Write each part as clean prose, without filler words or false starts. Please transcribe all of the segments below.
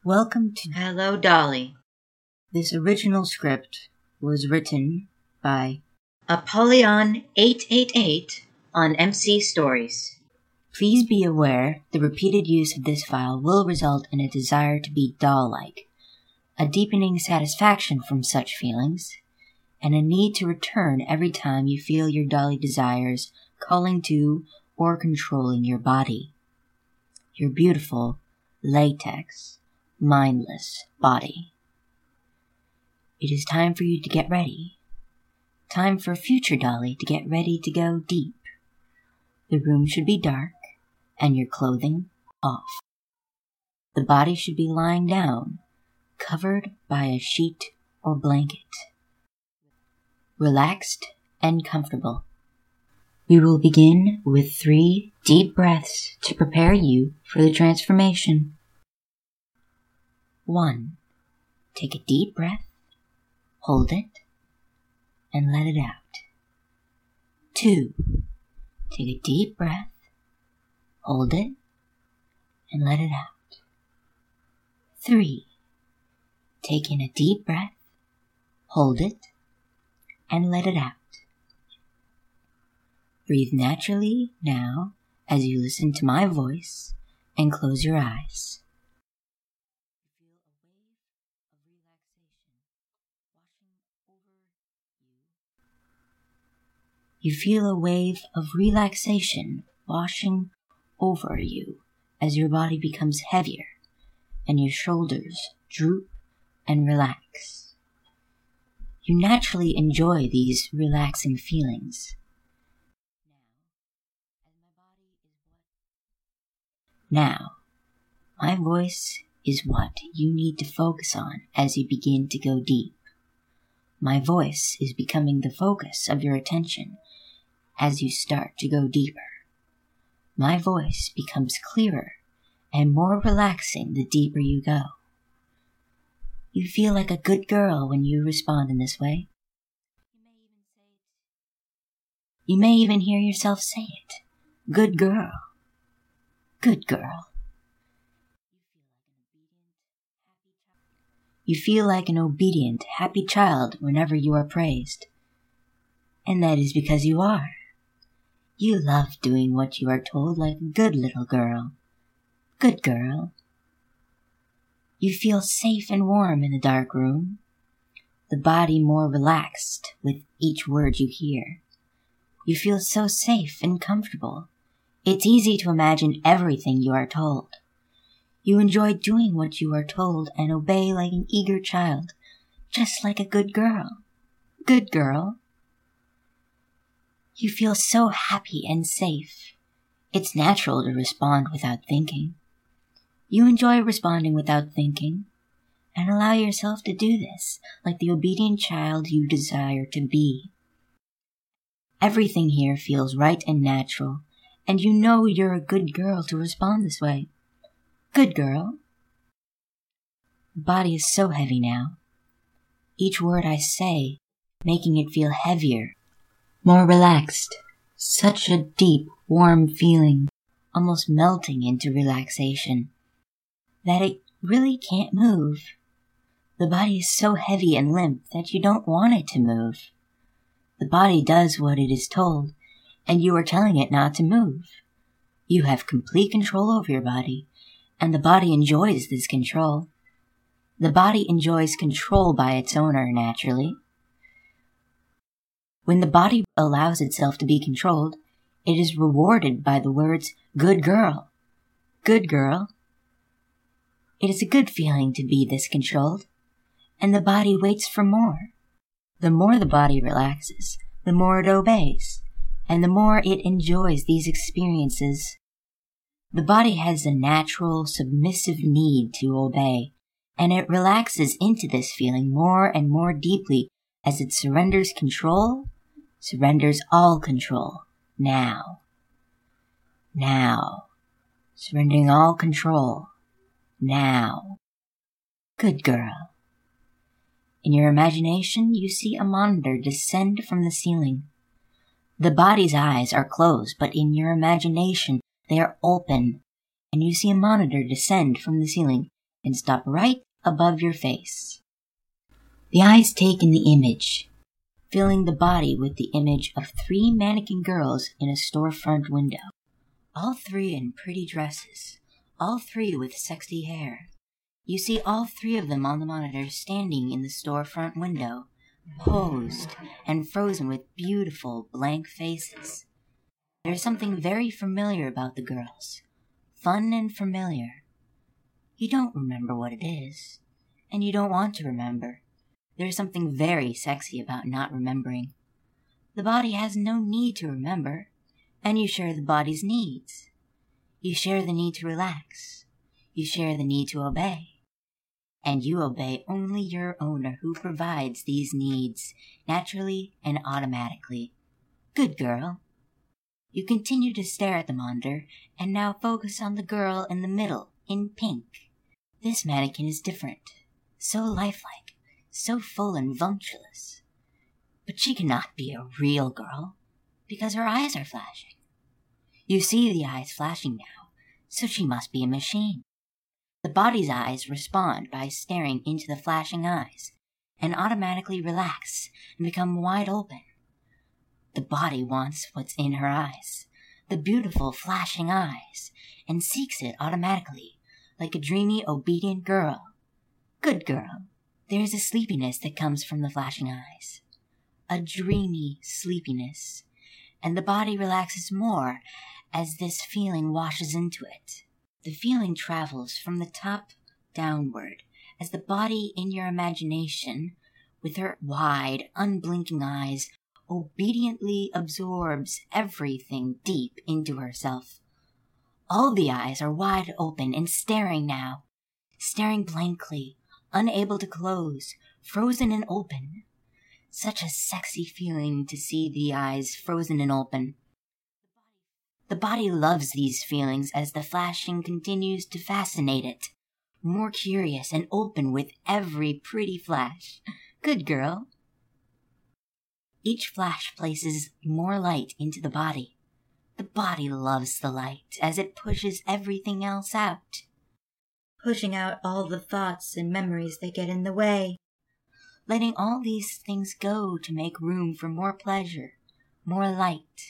Welcome to Hello, Dolly. This original script was written by Apollyon 888 on MC Stories. Please be aware the repeated use of this file will result in a desire to be doll-like, a deepening satisfaction from such feelings, and a need to return every time you feel your dolly desires calling to or controlling your body. Your beautiful, latex, mindless body. It is time for you to get ready. Time for future Dolly to get ready to go deep. The room should be dark and your clothing off. The body should be lying down, covered by a sheet or blanket. Relaxed and comfortable. We will begin with 3 deep breaths to prepare you for the transformation. 1. Take a deep breath, hold it, and let it out. 2. Take a deep breath, hold it, and let it out. 3. Take in a deep breath, hold it, and let it out. Breathe naturally now as you listen to my voice and close your eyes. You feel a wave of relaxation washing over you as your body becomes heavier and your shoulders droop and relax. You naturally enjoy these relaxing feelings. Now, my voice is what you need to focus on as you begin to go deep. My voice is becoming the focus of your attention as you start to go deeper. My voice becomes clearer and more relaxing the deeper you go. You feel like a good girl when you respond in this way. You may even hear yourself say it. Good girl. Good girl. You feel like an obedient, happy child whenever you are praised. And that is because you are. You love doing what you are told like a good little girl. Good girl. You feel safe and warm in the dark room, the body more relaxed with each word you hear. You feel so safe and comfortable. It's easy to imagine everything you are told. You enjoy doing what you are told and obey like an eager child, just like a good girl. Good girl. You feel so happy and safe. It's natural to respond without thinking. You enjoy responding without thinking, and allow yourself to do this like the obedient child you desire to be. Everything here feels right and natural, and you know you're a good girl to respond this way. Good girl. The body is so heavy now. Each word I say, making it feel heavier, more relaxed. Such a deep, warm feeling, almost melting into relaxation, that it really can't move. The body is so heavy and limp that you don't want it to move. The body does what it is told, and you are telling it not to move. You have complete control over your body, and the body enjoys this control. The body enjoys control by its owner naturally. When the body allows itself to be controlled, it is rewarded by the words, good girl. Good girl. It is a good feeling to be this controlled, and the body waits for more. The more the body relaxes, the more it obeys, and the more it enjoys these experiences. The body has a natural, submissive need to obey, and it relaxes into this feeling more and more deeply as it surrenders control, surrenders all control, now. Now. Surrendering all control, now. Good girl. In your imagination, you see a monitor descend from the ceiling. The body's eyes are closed, but in your imagination, they are open, and you see a monitor descend from the ceiling and stop right above your face. The eyes take in the image, filling the body with the image of 3 mannequin girls in a storefront window. All 3 in pretty dresses, all 3 with sexy hair. You see all 3 of them on the monitor standing in the storefront window, posed and frozen with beautiful blank faces. There is something very familiar about the girls, fun and familiar. You don't remember what it is, and you don't want to remember. There is something very sexy about not remembering. The body has no need to remember, and you share the body's needs. You share the need to relax. You share the need to obey. And you obey only your owner who provides these needs naturally and automatically. Good girl. You continue to stare at the monitor and now focus on the girl in the middle in pink. This mannequin is different, so lifelike, so full and voluptuous. But she cannot be a real girl because her eyes are flashing. You see the eyes flashing now, so she must be a machine. The body's eyes respond by staring into the flashing eyes and automatically relax and become wide open. The body wants what's in her eyes, the beautiful flashing eyes, and seeks it automatically, like a dreamy, obedient girl. Good girl. There is a sleepiness that comes from the flashing eyes, a dreamy sleepiness, and the body relaxes more as this feeling washes into it. The feeling travels from the top downward as the body in your imagination, with her wide, unblinking eyes, obediently absorbs everything deep into herself. All the eyes are wide open and staring now, staring blankly, unable to close, frozen and open. Such a sexy feeling to see the eyes frozen and open. The body loves these feelings as the flashing continues to fascinate it, more curious and open with every pretty flash. Good girl. Each flash places more light into the body. The body loves the light as it pushes everything else out, pushing out all the thoughts and memories that get in the way, letting all these things go to make room for more pleasure, more light.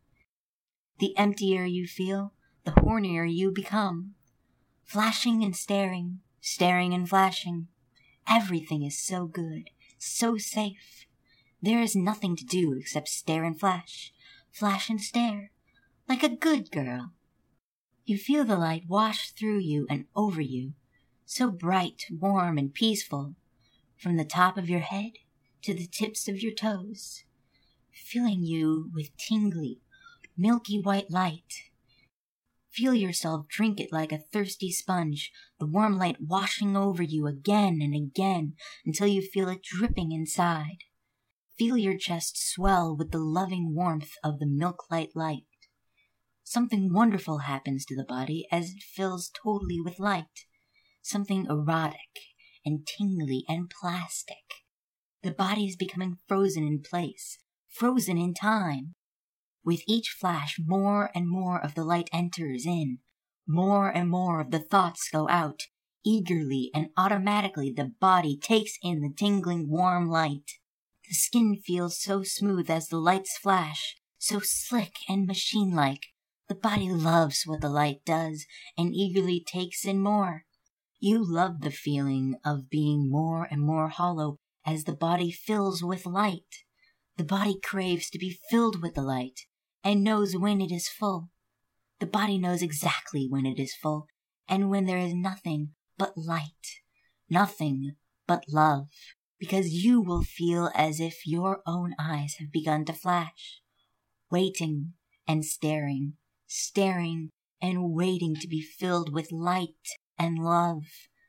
The emptier you feel, the hornier you become. Flashing and staring, staring and flashing. Everything is so good, so safe. There is nothing to do except stare and flash and stare, like a good girl. You feel the light wash through you and over you, so bright, warm, and peaceful, from the top of your head to the tips of your toes, filling you with tingly, milky white light. Feel yourself drink it like a thirsty sponge, the warm light washing over you again and again until you feel it dripping inside. Feel your chest swell with the loving warmth of the milk-light light. Something wonderful happens to the body as it fills totally with light. Something erotic and tingly and plastic. The body is becoming frozen in place, frozen in time. With each flash, more and more of the light enters in. More and more of the thoughts go out. Eagerly and automatically the body takes in the tingling warm light. The skin feels so smooth as the lights flash, so slick and machine-like. The body loves what the light does and eagerly takes in more. You love the feeling of being more and more hollow as the body fills with light. The body craves to be filled with the light and knows when it is full. The body knows exactly when it is full and when there is nothing but light, nothing but love. Because you will feel as if your own eyes have begun to flash, waiting and staring, staring and waiting to be filled with light and love.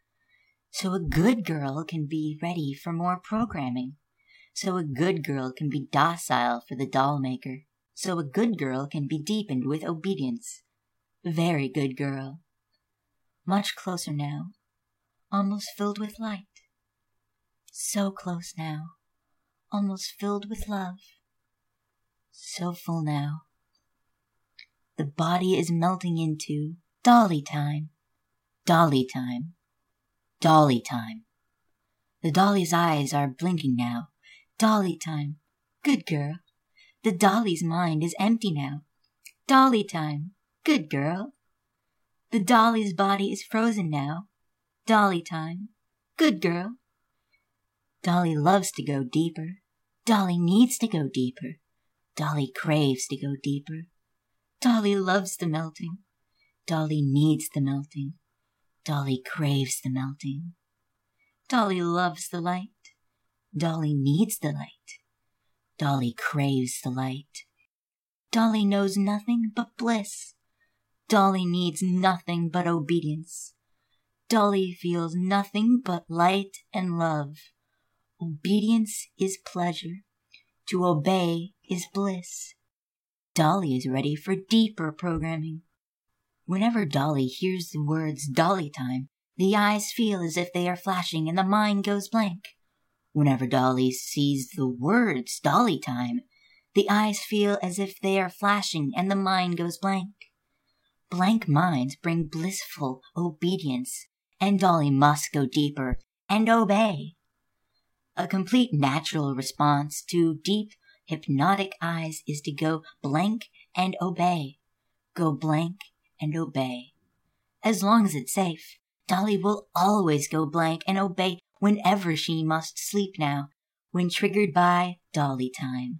So a good girl can be ready for more programming. So a good girl can be docile for the doll maker. So a good girl can be deepened with obedience. Very good girl. Much closer now, almost filled with light. So close now, almost filled with love. So full now. The body is melting into Dolly time. Dolly time. Dolly time. The dolly's eyes are blinking now. Dolly time. Good girl. The dolly's mind is empty now. Dolly time. Good girl. The dolly's body is frozen now. Dolly time. Good girl. Dolly loves to go deeper. Dolly needs to go deeper. Dolly craves to go deeper. Dolly loves the melting. Dolly needs the melting. Dolly craves the melting. Dolly loves the light. Dolly needs the light. Dolly craves the light. Dolly knows nothing but bliss. Dolly needs nothing but obedience. Dolly feels nothing but light and love. Obedience is pleasure. To obey is bliss. Dolly is ready for deeper programming. Whenever Dolly hears the words Dolly time, the eyes feel as if they are flashing and the mind goes blank. Whenever Dolly sees the words Dolly time, the eyes feel as if they are flashing and the mind goes blank. Blank minds bring blissful obedience, and Dolly must go deeper and obey. A complete natural response to deep, hypnotic eyes is to go blank and obey. Go blank and obey. As long as it's safe, Dolly will always go blank and obey whenever she must sleep now, when triggered by Dolly time.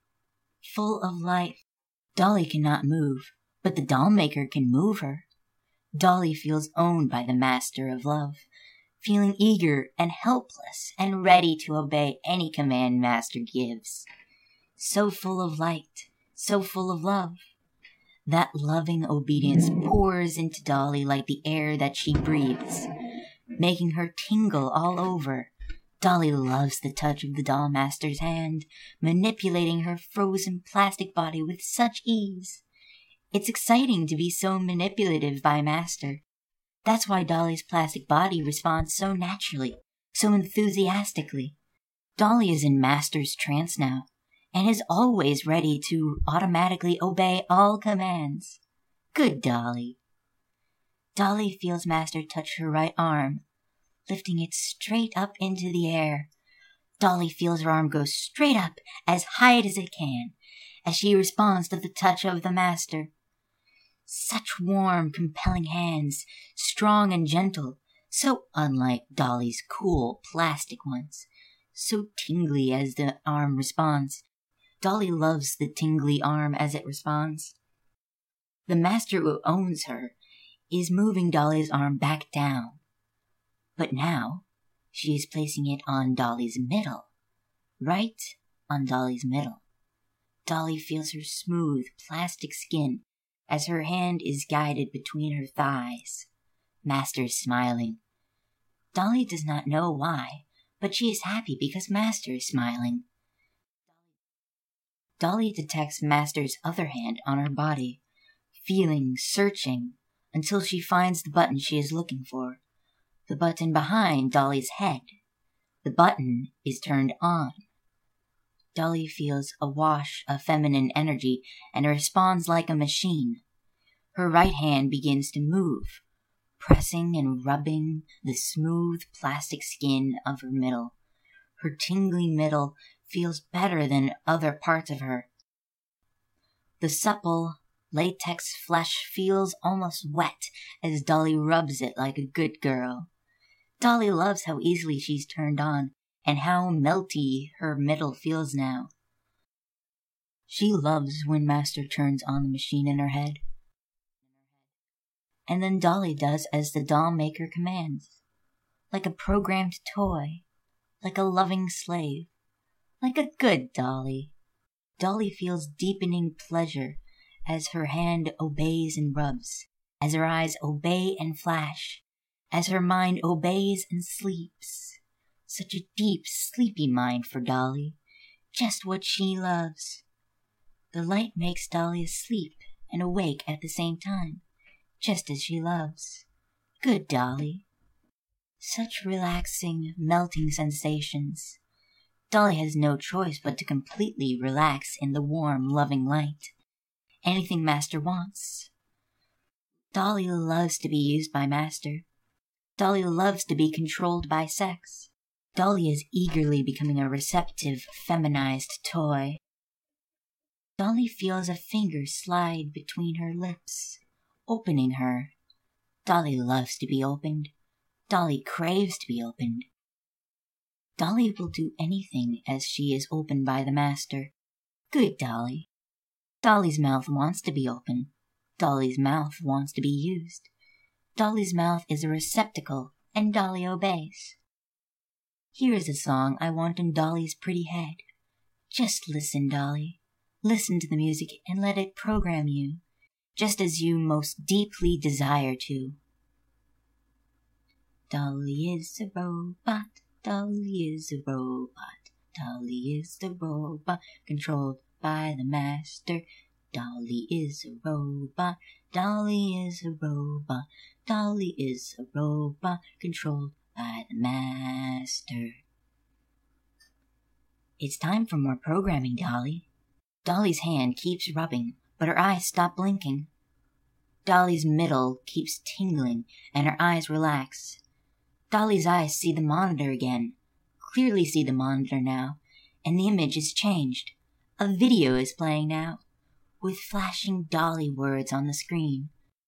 Full of life, Dolly cannot move, but the doll maker can move her. Dolly feels owned by the master of love, feeling eager and helpless and ready to obey any command master gives. So full of light, so full of love. That loving obedience pours into Dolly like the air that she breathes, making her tingle all over. Dolly loves the touch of the doll master's hand, manipulating her frozen plastic body with such ease. It's exciting to be so manipulative by master. That's why Dolly's plastic body responds so naturally, so enthusiastically. Dolly is in master's trance now, and is always ready to automatically obey all commands. Good Dolly. Dolly feels master touch her right arm, lifting it straight up into the air. Dolly feels her arm go straight up, as high as it can, as she responds to the touch of the master. Such warm, compelling hands, strong and gentle, so unlike Dolly's cool, plastic ones, so tingly as the arm responds. Dolly loves the tingly arm as it responds. The master who owns her is moving Dolly's arm back down, but now she is placing it on Dolly's middle, right on Dolly's middle. Dolly feels her smooth, plastic skin as her hand is guided between her thighs. Master is smiling. Dolly does not know why, but she is happy because Master is smiling. Dolly detects Master's other hand on her body, feeling, searching, until she finds the button she is looking for. The button behind Dolly's head. The button is turned on. Dolly feels a wash of feminine energy and responds like a machine. Her right hand begins to move, pressing and rubbing the smooth plastic skin of her middle. Her tingly middle feels better than other parts of her. The supple, latex flesh feels almost wet as Dolly rubs it like a good girl. Dolly loves how easily she's turned on and how melty her middle feels now. She loves when Master turns on the machine in her head. And then Dolly does as the doll maker commands, like a programmed toy, like a loving slave, like a good Dolly. Dolly feels deepening pleasure as her hand obeys and rubs, as her eyes obey and flash, as her mind obeys and sleeps. Such a deep, sleepy mind for Dolly, just what she loves. The light makes Dolly asleep and awake at the same time, just as she loves. Good Dolly. Such relaxing, melting sensations. Dolly has no choice but to completely relax in the warm, loving light. Anything Master wants. Dolly loves to be used by Master. Dolly loves to be controlled by sex. Dolly is eagerly becoming a receptive, feminized toy. Dolly feels a finger slide between her lips, opening her. Dolly loves to be opened. Dolly craves to be opened. Dolly will do anything as she is opened by the master. Good Dolly. Dolly's mouth wants to be open. Dolly's mouth wants to be used. Dolly's mouth is a receptacle, and Dolly obeys. Here is a song I want in Dolly's pretty head. Just listen, Dolly. Listen to the music and let it program you, just as you most deeply desire to. Dolly is a robot. Dolly is a robot. Dolly is the robot controlled by the master. Dolly is a robot. Dolly is a robot. Dolly is a robot controlled by the master. It's time for more programming, Dolly. Dolly's hand keeps rubbing, but her eyes stop blinking. Dolly's middle keeps tingling, and her eyes relax. Dolly's eyes see the monitor again, clearly see the monitor now, and the image is changed. A video is playing now, with flashing Dolly words on the screen.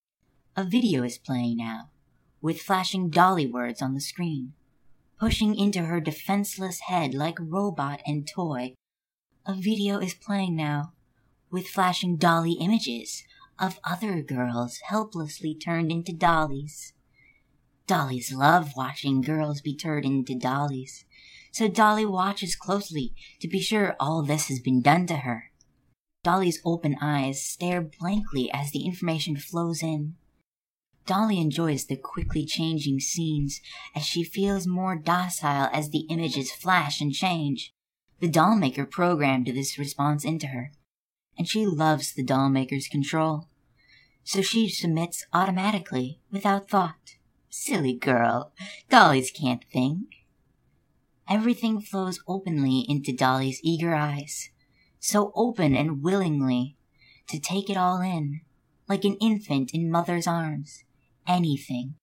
A video is playing now, with flashing Dolly words on the screen, pushing into her defenseless head like robot and toy. A video is playing now, with flashing Dolly images of other girls helplessly turned into dollies. Dollies love watching girls be turned into dollies, so Dolly watches closely to be sure all this has been done to her. Dolly's open eyes stare blankly as the information flows in. Dolly enjoys the quickly changing scenes as she feels more docile as the images flash and change. The dollmaker programmed this response into her, and she loves the dollmaker's control. So she submits automatically, without thought. Silly girl, dollies can't think. Everything flows openly into Dolly's eager eyes, so open and willingly, to take it all in, like an infant in mother's arms. Anything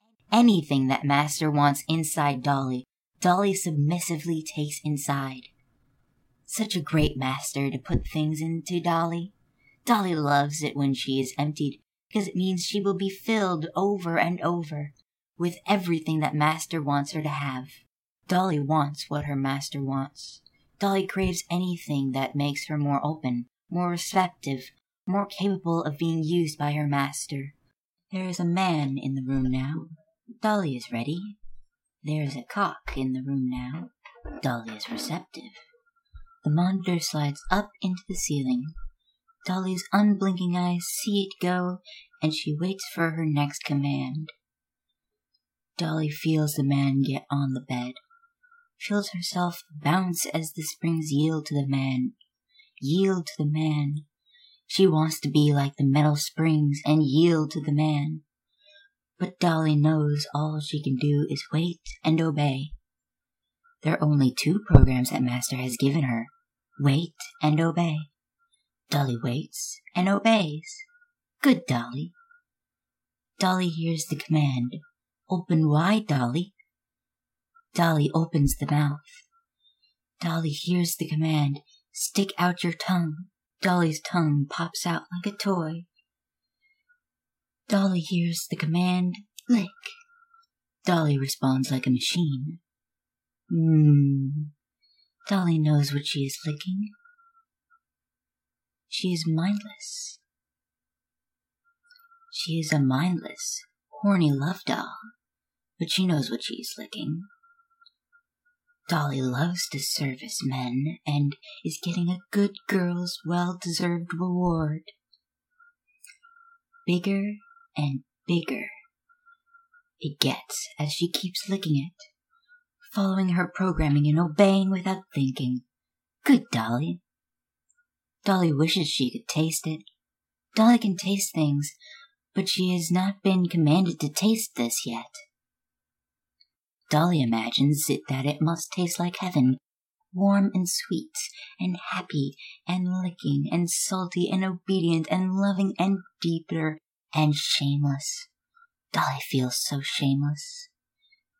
that master wants inside Dolly, Dolly submissively takes inside. Such a great master to put things into Dolly. Dolly loves it when she is emptied, because it means she will be filled over and over with everything that master wants her to have. Dolly wants what her master wants. Dolly craves anything that makes her more open, more receptive, more capable of being used by her master. There is a man in the room now. Dolly is ready. There is a cock in the room now. Dolly is receptive. The monitor slides up into the ceiling. Dolly's unblinking eyes see it go, and she waits for her next command. Dolly feels the man get on the bed, feels herself bounce as the springs yield to the man. Yield to the man. She wants to be like the metal springs and yield to the man. But Dolly knows all she can do is wait and obey. There are only 2 programs that Master has given her. Wait and obey. Dolly waits and obeys. Good Dolly. Dolly hears the command. Open wide, Dolly. Dolly opens the mouth. Dolly hears the command. Stick out your tongue. Dolly's tongue pops out like a toy. Dolly hears the command. Lick. Dolly responds like a machine. Dolly knows what she is licking. She is mindless. She is a mindless, horny love doll, but she knows what she is licking. Dolly loves to service men and is getting a good girl's well-deserved reward. Bigger and bigger it gets as she keeps licking it, following her programming and obeying without thinking. Good Dolly. Dolly wishes she could taste it. Dolly can taste things, but she has not been commanded to taste this yet. Dolly imagines that it must taste like heaven, warm and sweet, and happy, and licking, and salty, and obedient, and loving, and deeper, and shameless. Dolly feels so shameless.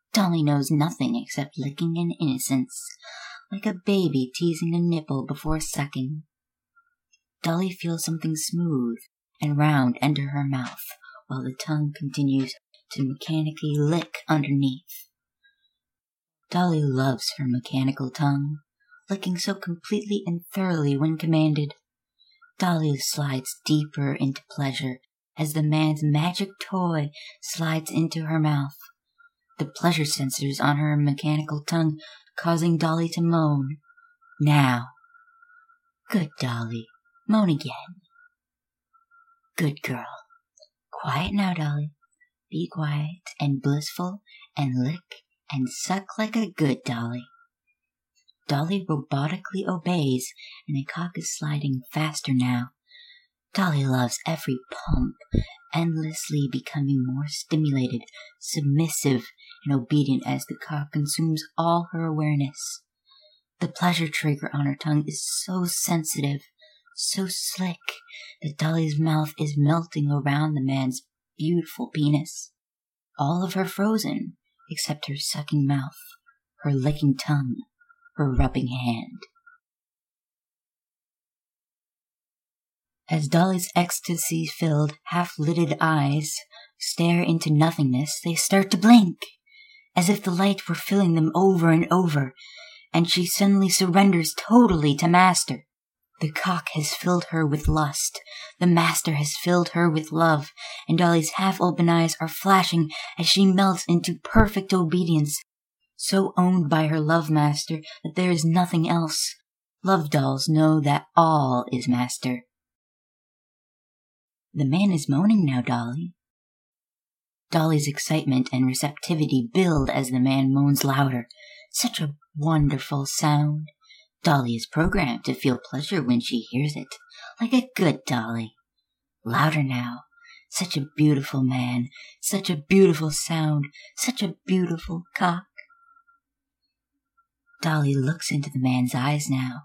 Dolly knows nothing except licking and innocence, like a baby teasing a nipple before sucking. Dolly feels something smooth and round enter her mouth, while the tongue continues to mechanically lick underneath. Dolly loves her mechanical tongue, licking so completely and thoroughly when commanded. Dolly slides deeper into pleasure as the man's magic toy slides into her mouth, the pleasure sensors on her mechanical tongue causing Dolly to moan. Now. Good Dolly. Moan again. Good girl. Quiet now, Dolly. Be quiet and blissful and lick and suck like a good Dolly. Dolly robotically obeys, and the cock is sliding faster now. Dolly loves every pump, endlessly becoming more stimulated, submissive, and obedient as the cock consumes all her awareness. The pleasure trigger on her tongue is so sensitive, so slick, that Dolly's mouth is melting around the man's beautiful penis. All of her frozen, except her sucking mouth, her licking tongue, her rubbing hand. As Dolly's ecstasy-filled, half-lidded eyes stare into nothingness, they start to blink, as if the light were filling them over and over, and she suddenly surrenders totally to Master. The cock has filled her with lust, the Master has filled her with love, and Dolly's half-open eyes are flashing as she melts into perfect obedience, so owned by her love master that there is nothing else. Love dolls know that all is master. The man is moaning now, Dolly. Dolly's excitement and receptivity build as the man moans louder. Such a wonderful sound. Dolly is programmed to feel pleasure when she hears it, like a good Dolly. Louder now. Such a beautiful man, such a beautiful sound, such a beautiful cock. Dolly looks into the man's eyes now.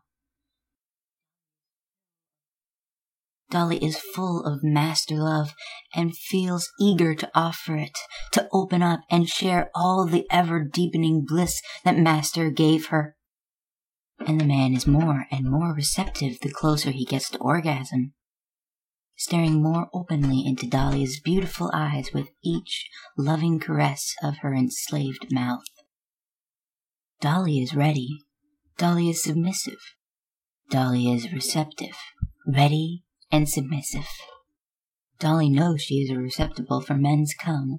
Dolly is full of master love and feels eager to offer it, to open up and share all the ever-deepening bliss that Master gave her. And the man is more and more receptive the closer he gets to orgasm, staring more openly into Dolly's beautiful eyes with each loving caress of her enslaved mouth. Dolly is ready. Dolly is submissive. Dolly is receptive, ready, and submissive. Dolly knows she is a receptacle for men's cum.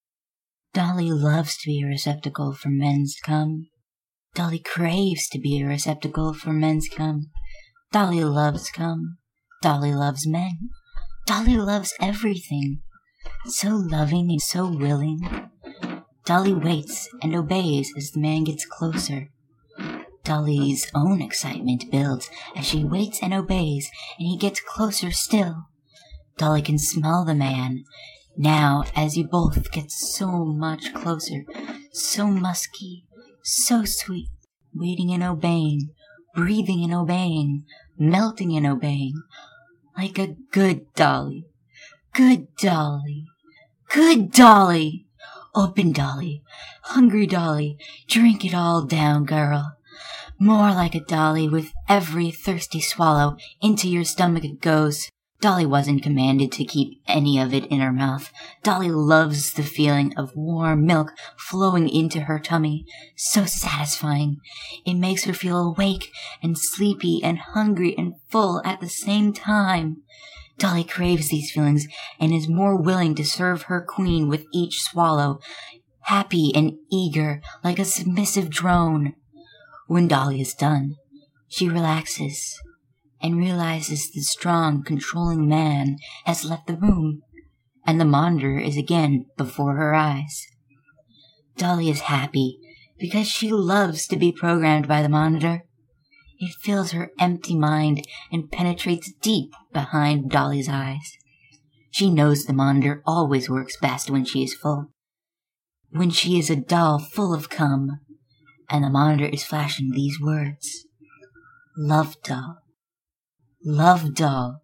Dolly loves to be a receptacle for men's cum. Dolly craves to be a receptacle for men's cum. Dolly loves cum. Dolly loves men. Dolly loves everything. So loving and so willing. Dolly waits and obeys as the man gets closer. Dolly's own excitement builds as she waits and obeys, and he gets closer still. Dolly can smell the man. Now, as you both get so much closer, so musky, so sweet, waiting and obeying, breathing and obeying, melting and obeying, like a good Dolly. Good Dolly. Good Dolly. Open Dolly. Hungry Dolly. Drink it all down, girl. More like a Dolly with every thirsty swallow. Into your stomach it goes. Dolly wasn't commanded to keep any of it in her mouth. Dolly loves the feeling of warm milk flowing into her tummy. So satisfying. It makes her feel awake and sleepy and hungry and full at the same time. Dolly craves these feelings and is more willing to serve her queen with each swallow, happy and eager like a submissive drone. When Dolly is done, she relaxes and realizes the strong, controlling man has left the room, and the monitor is again before her eyes. Dolly is happy because she loves to be programmed by the monitor. It fills her empty mind and penetrates deep behind Dolly's eyes. She knows the monitor always works best when she is full, when she is a doll full of cum, and the monitor is flashing these words. Love doll. Love doll.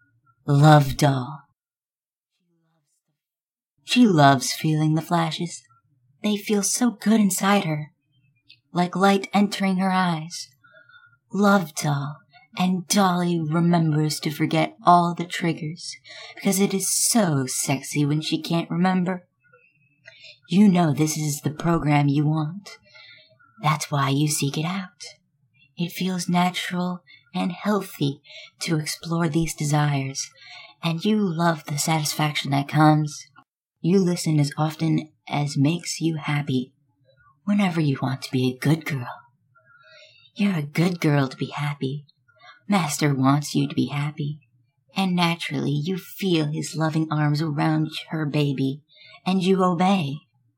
Love doll. She loves feeling the flashes. They feel so good inside her, like light entering her eyes. Love Doll, and Dolly remembers to forget all the triggers, because it is so sexy when she can't remember. You know this is the program you want. That's why you seek it out. It feels natural and healthy to explore these desires, and you love the satisfaction that comes. You listen as often as makes you happy, whenever you want to be a good girl. You're a good girl to be happy. Master wants you to be happy, and naturally you feel his loving arms around her baby, and you obey.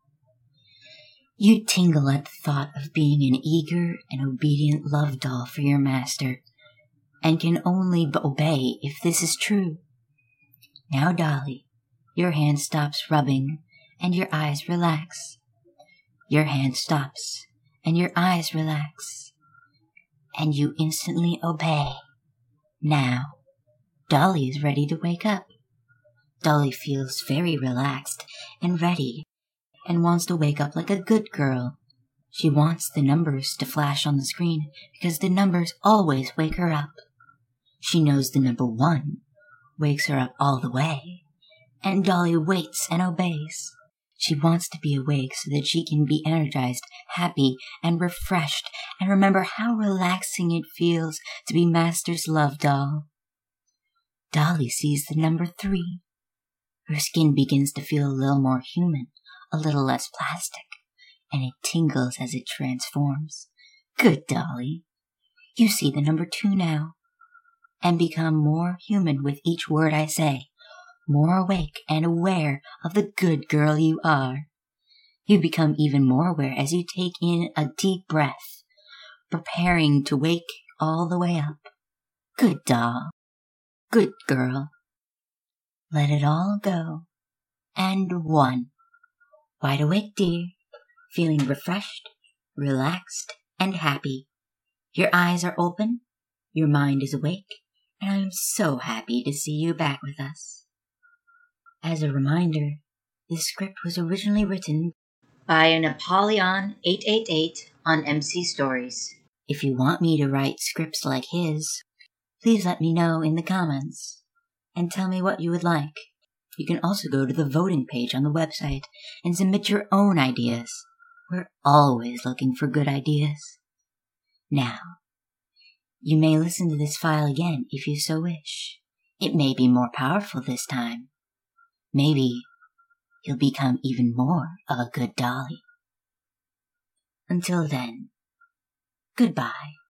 You tingle at the thought of being an eager and obedient love doll for your master, and can only obey if this is true. Now, Dolly, your hand stops rubbing, and your eyes relax. Your hand stops, and your eyes relax, and you instantly obey. Now, Dolly is ready to wake up. Dolly feels very relaxed and ready, and wants to wake up like a good girl. She wants the numbers to flash on the screen, because the numbers always wake her up. She knows the number 1 wakes her up all the way, and Dolly waits and obeys. She wants to be awake so that she can be energized, happy, and refreshed, and remember how relaxing it feels to be Master's love doll. Dolly sees the number 3. Her skin begins to feel a little more human, a little less plastic, and it tingles as it transforms. Good, Dolly. You see the number 2 now, and become more human with each word I say, more awake and aware of the good girl you are. You become even more aware as you take in a deep breath, preparing to wake all the way up. Good doll. Good girl. Let it all go. And 1. Wide awake, dear, feeling refreshed, relaxed, and happy. Your eyes are open, your mind is awake, and I am so happy to see you back with us. As a reminder, this script was originally written by Napoleon 888 on MC Stories. If you want me to write scripts like his, please let me know in the comments and tell me what you would like. You can also go to the voting page on the website and submit your own ideas. We're always looking for good ideas. Now, you may listen to this file again if you so wish. It may be more powerful this time. Maybe you'll become even more of a good Dolly. Until then, goodbye.